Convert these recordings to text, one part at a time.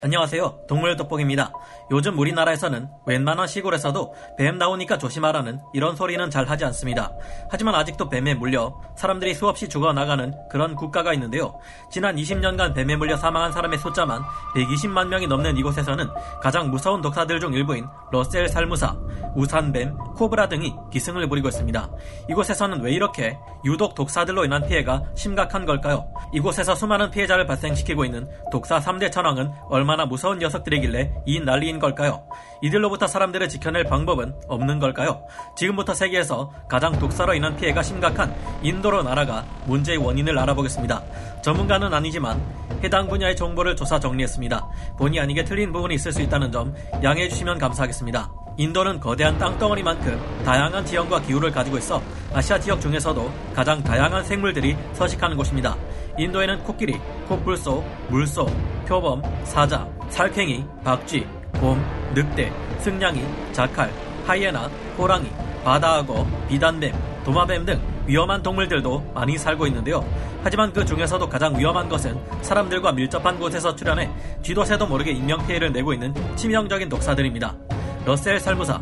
안녕하세요. 동물돋보기입니다. 요즘 우리나라에서는 웬만한 시골에서도 뱀 나오니까 조심하라는 이런 소리는 잘 하지 않습니다. 하지만 아직도 뱀에 물려 사람들이 수없이 죽어나가는 그런 국가가 있는데요. 지난 20년간 뱀에 물려 사망한 사람의 숫자만 120만 명이 넘는 이곳에서는 가장 무서운 독사들 중 일부인 러셀 살무사, 우산뱀, 코브라 등이 기승을 부리고 있습니다. 이곳에서는 왜 이렇게 유독 독사들로 인한 피해가 심각한 걸까요? 이곳에서 수많은 피해자를 발생시키고 있는 독사 3대 천왕은 얼마나 무서운 녀석들이길래 이 난리인 걸까요? 이들로부터 사람들을 지켜낼 방법은 없는 걸까요? 지금부터 세계에서 가장 독사로 인한 피해가 심각한 인도로 날아가 문제의 원인을 알아보겠습니다. 전문가는 아니지만 해당 분야의 정보를 조사 정리했습니다. 본의 아니게 틀린 부분이 있을 수 있다는 점 양해해 주시면 감사하겠습니다. 인도는 거대한 땅덩어리만큼 다양한 지형과 기후를 가지고 있어 아시아 지역 중에서도 가장 다양한 생물들이 서식하는 곳입니다. 인도에는 코끼리, 코뿔소, 물소, 표범, 사자, 살쾡이, 박쥐, 곰, 늑대, 승냥이, 자칼, 하이에나, 호랑이, 바다악어, 비단뱀, 도마뱀 등 위험한 동물들도 많이 살고 있는데요. 하지만 그 중에서도 가장 위험한 것은 사람들과 밀접한 곳에서 출현해 쥐도 새도 모르게 인명피해를 내고 있는 치명적인 독사들입니다. 러셀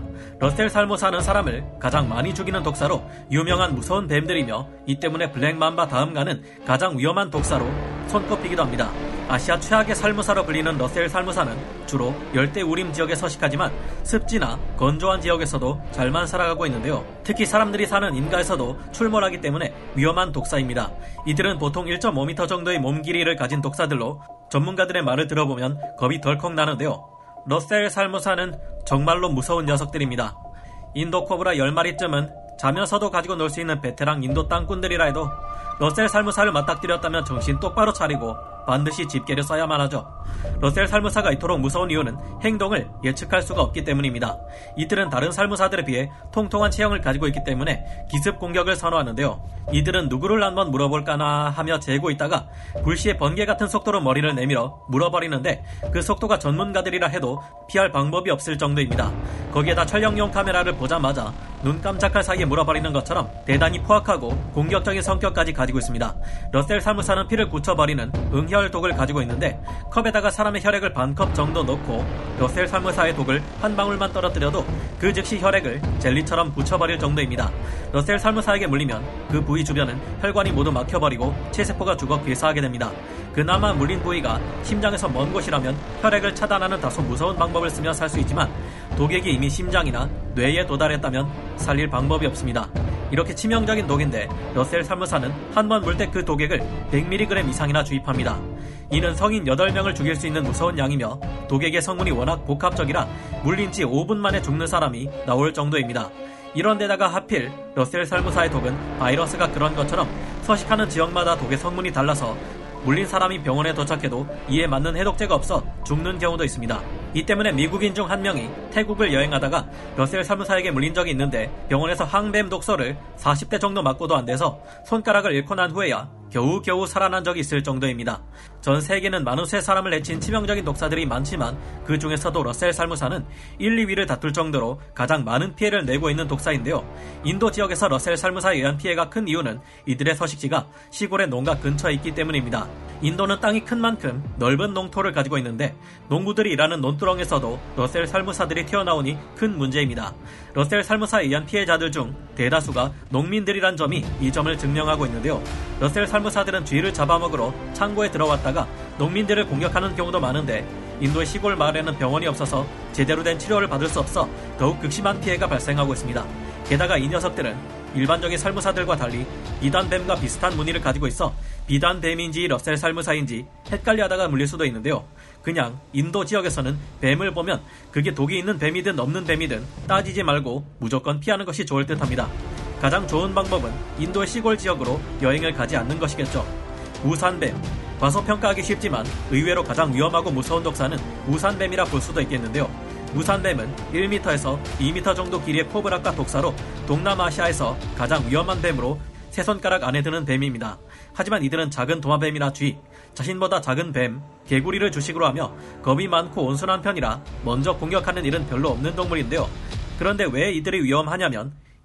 살무사는 사람을 가장 많이 죽이는 독사로 유명한 무서운 뱀들이며 이 때문에 블랙맘바 다음 가는 가장 위험한 독사로 손꼽히기도 합니다. 아시아 최악의 살무사로 불리는 러셀 살무사는 주로 열대 우림 지역에 서식하지만 습지나 건조한 지역에서도 잘만 살아가고 있는데요. 특히 사람들이 사는 인가에서도 출몰하기 때문에 위험한 독사입니다. 이들은 보통 1.5m 정도의 몸 길이를 가진 독사들로 전문가들의 말을 들어보면 겁이 덜컥 나는데요. 러셀 살무사는 정말로 무서운 녀석들입니다. 인도 코브라 10마리쯤은 자면서도 가지고 놀 수 있는 베테랑 인도 땅꾼들이라 해도 러셀 살무사를 맞닥뜨렸다면 정신 똑바로 차리고 반드시 집게를 써야만 하죠. 러셀 살무사가 이토록 무서운 이유는 행동을 예측할 수가 없기 때문입니다. 이들은 다른 살무사들에 비해 통통한 체형을 가지고 있기 때문에 기습 공격을 선호하는데요. 이들은 누구를 한번 물어볼까나 하며 재고 있다가 불시에 번개 같은 속도로 머리를 내밀어 물어버리는데 그 속도가 전문가들이라 해도 피할 방법이 없을 정도입니다. 거기에다 촬영용 카메라를 보자마자 눈 깜짝할 사이에 물어버리는 것처럼 대단히 포악하고 공격적인 성격까지 가지고 있습니다. 러셀 살무사는 피를 굳혀버리는 응혈독을 가지고 있는데 컵에다가 사람의 혈액을 반 컵 정도 넣고 러셀 살무사의 독을 한 방울만 떨어뜨려도 그 즉시 혈액을 젤리처럼 굳혀버릴 정도입니다. 러셀 살무사에게 물리면 그 부위 주변은 혈관이 모두 막혀버리고 체세포가 죽어 괴사하게 됩니다. 그나마 물린 부위가 심장에서 먼 곳이라면 혈액을 차단하는 다소 무서운 방법을 쓰며 살 수 있지만 독액이 이미 심장이나 뇌에 도달했다면 살릴 방법이 없습니다. 이렇게 치명적인 독인데 러셀 살무사는 한 번 물 때 그 독액을 100mg 이상이나 주입합니다. 이는 성인 8명을 죽일 수 있는 무서운 양이며 독액의 성분이 워낙 복합적이라 물린 지 5분 만에 죽는 사람이 나올 정도입니다. 이런 데다가 하필 러셀 살무사의 독은 바이러스가 그런 것처럼 서식하는 지역마다 독의 성분이 달라서 물린 사람이 병원에 도착해도 이에 맞는 해독제가 없어 죽는 경우도 있습니다. 이 때문에 미국인 중 한 명이 태국을 여행하다가 러셀 살무사에게 물린 적이 있는데 병원에서 항뱀 독소를 40대 정도 맞고도 안 돼서 손가락을 잃고 난 후에야 겨우겨우 살아난 적이 있을 정도입니다. 전 세계는 많은 새 사람을 해친 치명적인 독사들이 많지만 그 중에서도 러셀 살무사는 1, 2위를 다툴 정도로 가장 많은 피해를 내고 있는 독사인데요. 인도 지역에서 러셀 살무사에 의한 피해가 큰 이유는 이들의 서식지가 시골의 농가 근처에 있기 때문입니다. 인도는 땅이 큰 만큼 넓은 농토를 가지고 있는데 농부들이 일하는 논두렁에서도 러셀 살무사들이 튀어나오니 큰 문제입니다. 러셀 살무사에 의한 피해자들 중 대다수가 농민들이란 점이 이 점을 증명하고 있는데요. 러셀 살무사들은 쥐를 잡아먹으러 창고에 들어왔다가 농민들을 공격하는 경우도 많은데 인도의 시골 마을에는 병원이 없어서 제대로 된 치료를 받을 수 없어 더욱 극심한 피해가 발생하고 있습니다. 게다가 이 녀석들은 일반적인 살무사들과 달리 비단뱀과 비슷한 무늬를 가지고 있어 비단뱀인지 러셀 살무사인지 헷갈려하다가 물릴 수도 있는데요. 그냥 인도 지역에서는 뱀을 보면 그게 독이 있는 뱀이든 없는 뱀이든 따지지 말고 무조건 피하는 것이 좋을 듯합니다. 가장 좋은 방법은 인도의 시골 지역으로 여행을 가지 않는 것이겠죠. 우산뱀, 과소평가하기 쉽지만 의외로 가장 위험하고 무서운 독사는 우산뱀이라 볼 수도 있겠는데요. 우산뱀은 1m에서 2m 정도 길이의 코브라과 독사로 동남아시아에서 가장 위험한 뱀으로 세 손가락 안에 드는 뱀입니다. 하지만 이들은 작은 도마뱀이나 쥐, 자신보다 작은 뱀, 개구리를 주식으로 하며 겁이 많고 온순한 편이라 먼저 공격하는 일은 별로 없는 동물인데요. 그런데 왜 이들이 위험하냐면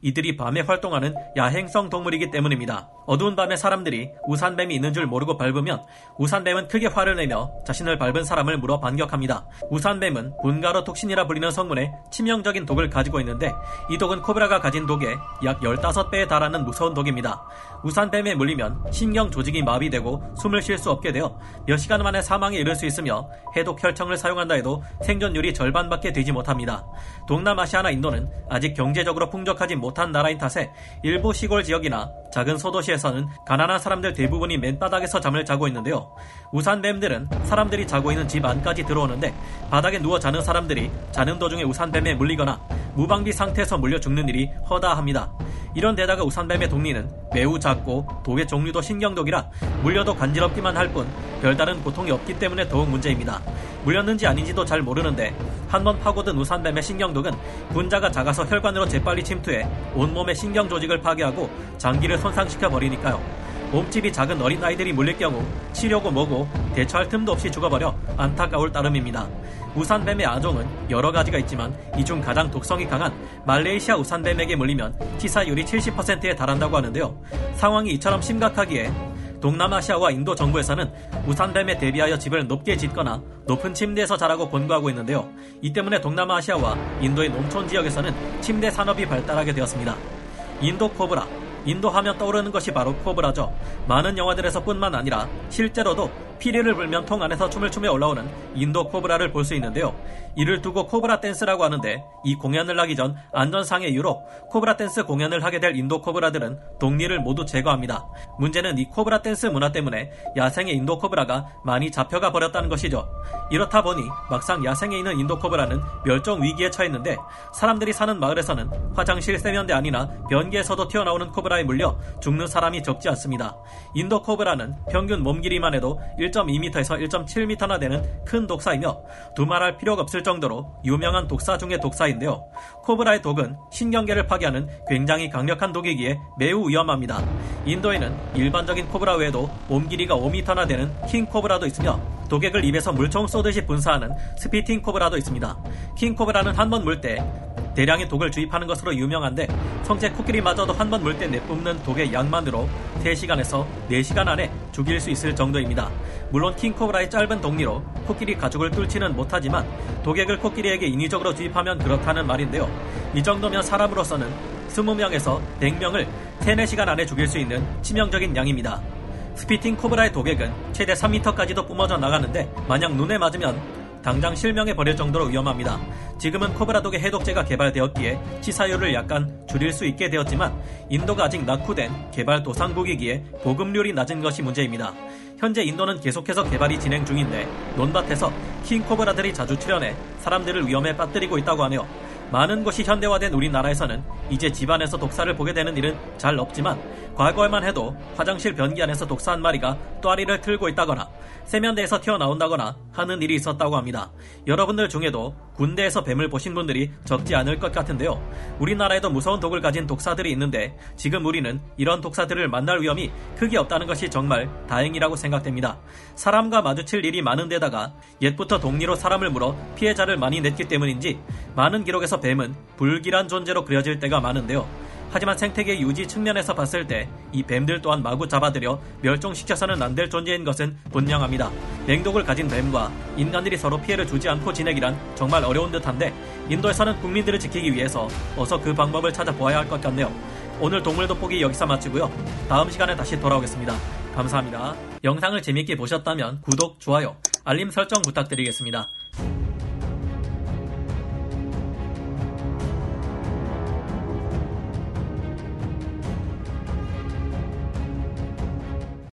이들이 밤에 활동하는 야행성 동물이기 때문입니다. 어두운 밤에 사람들이 우산뱀이 있는 줄 모르고 밟으면 우산뱀은 크게 화를 내며 자신을 밟은 사람을 물어 반격합니다. 우산뱀은 분가로 톡신이라 불리는 성분의 치명적인 독을 가지고 있는데 이 독은 코브라가 가진 독의 약 15배에 달하는 무서운 독입니다. 우산뱀에 물리면 신경 조직이 마비되고 숨을 쉴 수 없게 되어 몇 시간 만에 사망에 이를 수 있으며 해독 혈청을 사용한다 해도 생존율이 절반밖에 되지 못합니다. 동남아시아나 인도는 아직 경제적으로 풍족하지 못한 나라인 탓에 일부 시골 지역이나 작은 소도시에서는 가난한 사람들 대부분이 맨바닥에서 잠을 자고 있는데요. 우산뱀들은 사람들이 자고 있는 집 안까지 들어오는데 바닥에 누워 자는 사람들이 자는 도중에 우산뱀에 물리거나 무방비 상태에서 물려 죽는 일이 허다합니다. 이런 데다가 우산뱀의 독리는 매우 작고 독의 종류도 신경독이라 물려도 간지럽기만 할 뿐 별다른 고통이 없기 때문에 더욱 문제입니다. 물렸는지 아닌지도 잘 모르는데 한번 파고든 우산뱀의 신경독은 분자가 작아서 혈관으로 재빨리 침투해 온몸의 신경 조직을 파괴하고 장기를 손상시켜 버리니까요. 몸집이 작은 어린아이들이 물릴 경우 치료고 뭐고 대처할 틈도 없이 죽어버려 안타까울 따름입니다. 우산뱀의 아종은 여러 가지가 있지만 이 중 가장 독성이 강한 말레이시아 우산뱀에게 물리면 치사율이 70%에 달한다고 하는데요. 상황이 이처럼 심각하기에 동남아시아와 인도 정부에서는 우산뱀에 대비하여 집을 높게 짓거나 높은 침대에서 자라고 권고하고 있는데요. 이 때문에 동남아시아와 인도의 농촌 지역에서는 침대 산업이 발달하게 되었습니다. 인도 코브라, 인도 하면 떠오르는 것이 바로 코브라죠. 많은 영화들에서 뿐만 아니라 실제로도 피리를 불면 통 안에서 춤을 추며 올라오는 인도 코브라를 볼 수 있는데요. 이를 두고 코브라 댄스라고 하는데 이 공연을 하기 전 안전상의 이유로 코브라 댄스 공연을 하게 될 인도 코브라들은 독리를 모두 제거합니다. 문제는 이 코브라 댄스 문화 때문에 야생의 인도 코브라가 많이 잡혀가 버렸다는 것이죠. 이렇다 보니 막상 야생에 있는 인도 코브라는 멸종 위기에 처했는데 사람들이 사는 마을에서는 화장실 세면대 안이나 변기에서도 튀어나오는 코브라에 물려 죽는 사람이 적지 않습니다. 인도 코브라는 평균 몸 길이만 해도 1.2m에서 1.7m나 되는 큰 독사이며 두말할 필요가 없을 정도로 유명한 독사 중의 독사인데요. 코브라의 독은 신경계를 파괴하는 굉장히 강력한 독이기에 매우 위험합니다. 인도에는 일반적인 코브라 외에도 몸 길이가 5m나 되는 킹 코브라도 있으며 독액을 입에서 물총 쏘듯이 분사하는 스피팅 코브라도 있습니다. 킹 코브라는 한 번 물 때 대량의 독을 주입하는 것으로 유명한데 성체 코끼리마저도 한 번 물 때 내뿜는 독의 양만으로 3시간에서 4시간 안에 죽일 수 있을 정도입니다. 물론 킹코브라의 짧은 독리로 코끼리 가죽을 뚫지는 못하지만 독액을 코끼리에게 인위적으로 주입하면 그렇다는 말인데요. 이 정도면 사람으로서는 20명에서 100명을 3-4시간 안에 죽일 수 있는 치명적인 양입니다. 스피팅 코브라의 독액은 최대 3m까지도 뿜어져 나가는데 만약 눈에 맞으면 당장 실명해 버릴 정도로 위험합니다. 지금은 코브라 독의 해독제가 개발되었기에 치사율을 약간 줄일 수 있게 되었지만 인도가 아직 낙후된 개발도상국이기에 보급률이 낮은 것이 문제입니다. 현재 인도는 계속해서 개발이 진행 중인데 논밭에서 킹코브라들이 자주 출현해 사람들을 위험에 빠뜨리고 있다고 하네요. 많은 곳이 현대화된 우리나라에서는 이제 집안에서 독사를 보게 되는 일은 잘 없지만 과거에만 해도 화장실 변기 안에서 독사 한 마리가 또아리를 틀고 있다거나 세면대에서 튀어나온다거나 하는 일이 있었다고 합니다. 여러분들 중에도 군대에서 뱀을 보신 분들이 적지 않을 것 같은데요. 우리나라에도 무서운 독을 가진 독사들이 있는데 지금 우리는 이런 독사들을 만날 위험이 크게 없다는 것이 정말 다행이라고 생각됩니다. 사람과 마주칠 일이 많은 데다가 옛부터 독리로 사람을 물어 피해자를 많이 냈기 때문인지 많은 기록에서 뱀은 불길한 존재로 그려질 때가 많은데요. 하지만 생태계 유지 측면에서 봤을 때 이 뱀들 또한 마구 잡아들여 멸종시켜서는 안 될 존재인 것은 분명합니다. 맹독을 가진 뱀과 인간들이 서로 피해를 주지 않고 지내기란 정말 어려운 듯한데 인도에서는 국민들을 지키기 위해서 어서 그 방법을 찾아보아야 할 것 같네요. 오늘 동물 돋보기 여기서 마치고요. 다음 시간에 다시 돌아오겠습니다. 감사합니다. 영상을 재밌게 보셨다면 구독, 좋아요, 알림 설정 부탁드리겠습니다.